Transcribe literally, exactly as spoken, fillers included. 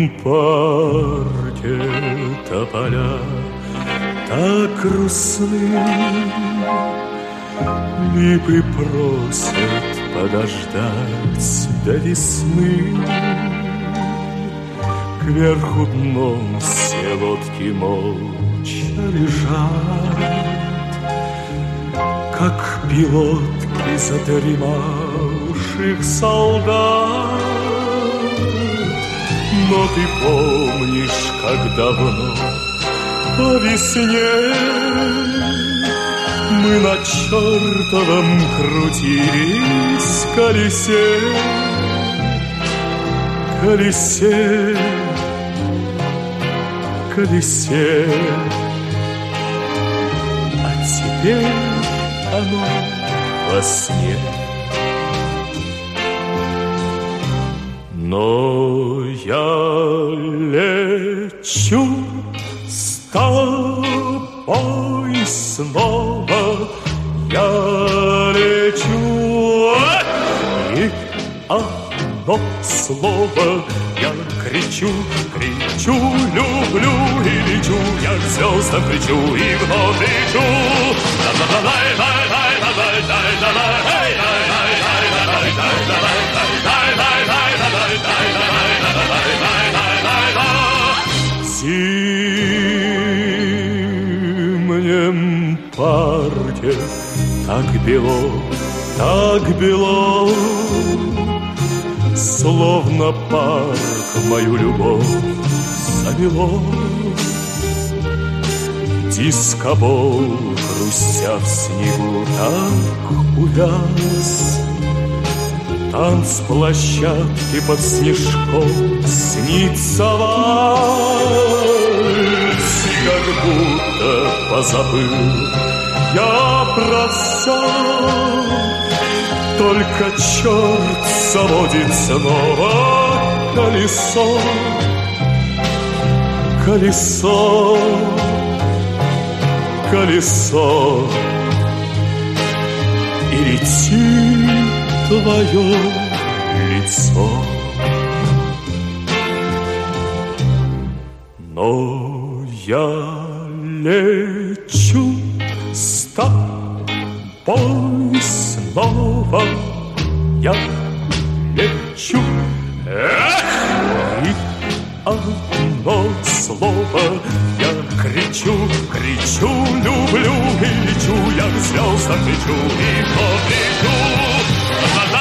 парке тополя так грустны, липы просят подождать до весны. Кверху дном все лодки молча лежат, как пилотки задремавших солдат. Но ты помнишь, как давно по весне мы на чертовом крутились колесе, колесе, колесе. А теперь оно во сне. Но я лечу с тобой снова, я лечу, и одно слово я кричу, кричу, люблю и лечу, я к звездам кричу и вновь лечу. В зимнем парке так бело, так бело, словно парк мою любовь замело. Дискобол, хрустя в снегу, так увяз. Танцплощадки под снежком снится вальс, как будто позабыл я про все. Только черт заводит снова колесо, колесо, колесо, и летит твое лицо. Но я лечу с тобой снова, я лечу, эх, и одно слово я кричу, кричу, люблю и лечу, я к звездам лечу и вновь лечу.